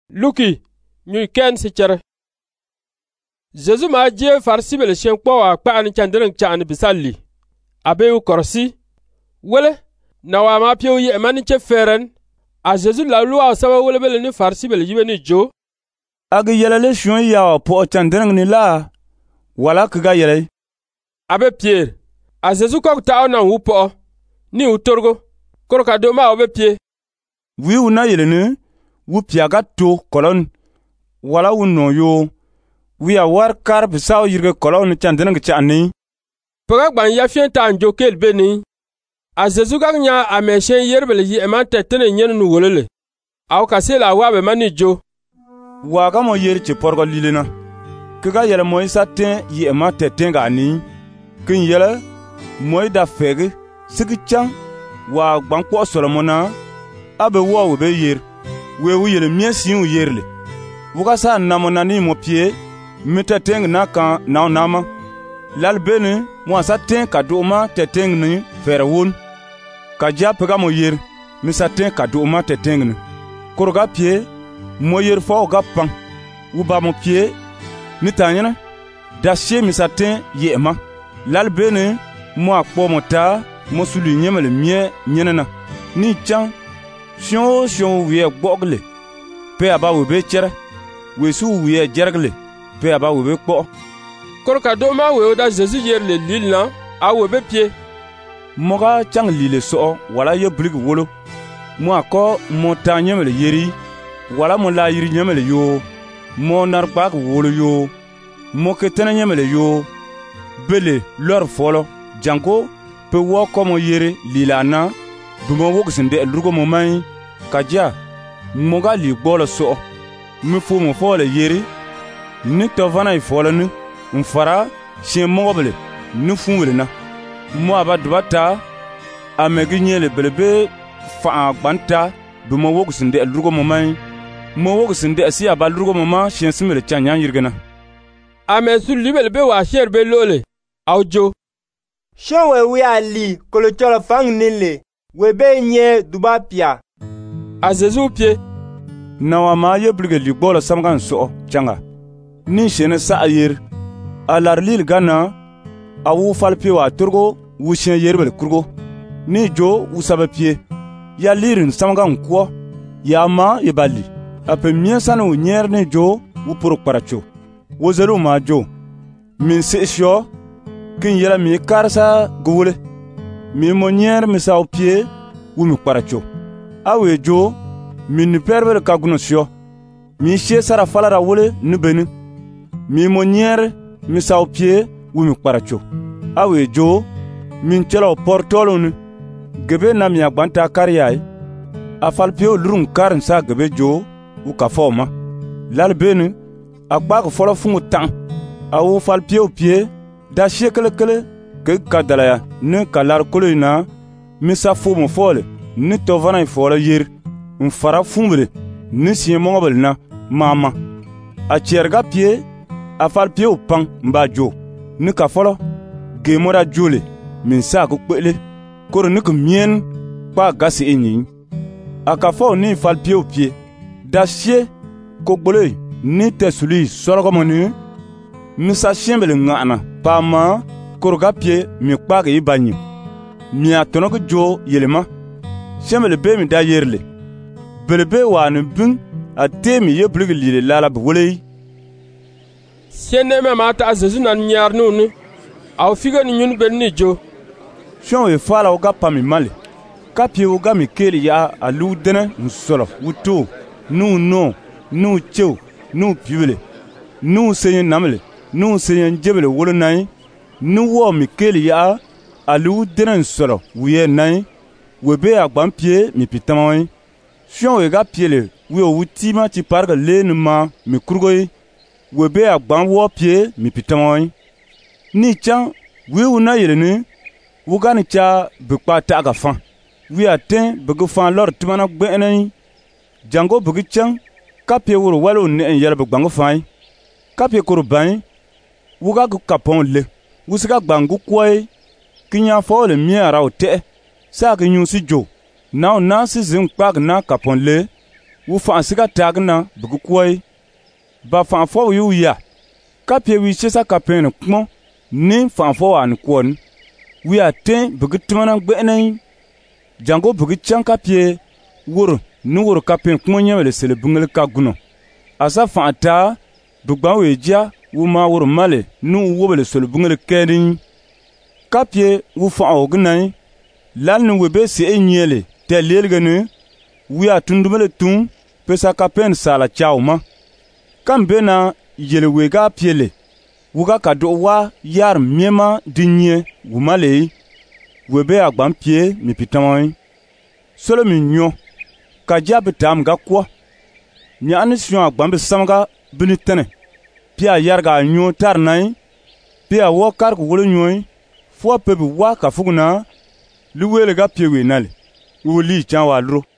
Luki nyui ken si chere. Jésus ma je farsi bele shen kpo wa kpa an chandren cha an bisalli. Abe u korsi. Wele na wa ma pio ye mani che feren. A Jésus la loi sawa wele bele ni farsi bele yibe ni jo. Agi yelele shun ya po chandren ni la. Wala kiga yele. Abe Pierre. A Jésus kok ta na wu po. Ni utorgo. Koroka do ma obe pie. Wi una yele ni. Wu piaga to kolon wala wu no yo wi a war kar bisaw yirge kolon chandena ngi chani paga gban ya fien ta njo kel beni a Jésus ga nya a meshen yerbele yi e man tetene nyen nu wolele aw ka se la wa be mani jo wa ga mo yer ci porgo lilena kiga yele moy satin yi e man tetenga ni kin yele moy da fege sigi chan wa gban ko solomona abe wo be yer wewu yele mie siu yerle wuka sa namona ni mo pie mita teng na kan na nama lalbene mo sa ten ka doma teteng ni ferwon ka ja pega mo yer mi sa ten ka doma teteng ni kurga pie mo yer fo ga pan u ba mo pie ni tanyana da she mi sa ten yema lalbene mo akpo mo ta mo sulu nyemele mie nyenena ni chan Shion wiye gbogle pe aba webe chere wesu wiye jergle pe aba webe kpo korka do ma we da Jésus yer le lilna a webe pie moga chang lile so wala ye blig wolo mo ako montagne mele yeri wala mo la yiri nyemele yo mo narba wolo yo mo ketena nyemele yo bele lor folo janko pe wo komo yere lilana bumo wogsinde lugo mo mai kaja moga li gbolo so mi fu mo fole yeri ni to vana I fole ni mfara shin mogoble ni funwele na mo abadbata amegi nyele belebe fa gbanta bumo wogsinde lugo mo mai mo wogsinde asi aba lugo mo ma shin simele chanya yirgena ame su libelbe wa sherbe lole awjo shonwe wi ali kolocholo fang nile webe nye duba pia a Jésus pie na wa ma ye blige ligbola samgan so changa ni shene sa ayer alar lil gana awu falpe wa turgo wu shen yerbel kurgo ni jo wu sabe pie ya lirin samgan ko ya ma ye bali ape mien sanu nyer ni jo wu puru paracho wo zelu ma jo min se sho kin yela mi karsa gule mi monyer mi saw pie wu mi paracho awe jo min perber kagnosio mi she sara falara wole nubeni mi monyer mi saw pie wu mi paracho awe jo min chelo portolon gebe na mi agbanta kariyai afal pie lurun karin sa gebe jo wu ka foma lalbeni agbag folo fungu tan awu fal pie da shekele ke kadalaya ne kalar kolina misa fumo fole ni tovana I fole yer mfara fumble ni sie mongobel na mama a cherga pie a fal pie upang mbajo ni ka folo gemora jole min sa ko kpele kor ni ko mien pa gasi enyi aka fo ni fal pie da sie ko gbole ni tesuli sorogomoni misa shembele ngana pa ma korga pie mi kpage I banyi mi atono jo yelema shemele be mi da yerle belebe wa ne bin a temi ye blig lile lala bwolei sene me mata a Jésus nan nyar nunu aw figa ni nyun ben ni jo shon e fala o gappa mi male kapie o gami keli ya alu dene nsolo wuto nu chew nu piwele nu seyen namle nu seyen jebele wolo nai nu wo mi keli ya alu dene nsolo wiye nai webe agban pie mi pitamawi shion we ga piele we o wutima ti parga lenuma mi kurgoi webe agban wo pie mi pitamawi ni chan we una yeleni wugani cha bukpa ta ga fan we aten bugu fan lor timana gbenani jango bugu chan kapie wuro walo ne en yel bugbango fan kapie kurban wuga gu kapon le wusiga gbangu kwoi kinya fo le miara o te sa ke nyusi jo na si zin kpag na kaponle wu fa siga tagna bugu koy ba fa fo yu ya ka pie wi chesa ka pen kmo ni fa fo an kwon wi aten bugu tmana gbenai jango bugu chanka pie wur ni wur ka pen kmo nyawele sele bungel ka guno asa fa ta bugba we ja wu ma wur male nu wobele sele bungel kedin ka pie wu fa ognai lal ni webe se enyele te lelgene wi atundumele tun pesa ka pen sala chawma kambe na yele wega piele wuga ka do wa yar miema dinye wumale webe agbam pie mi pitamoi solo mi nyo ka jabe tam ga kwa nyani sio agbam be samga bini tene pia yarga nyo tar nai pia wo kar ko wolo nyoy fo pe bi wa ka fuguna luwele ga pie we nale wuli chan wa lro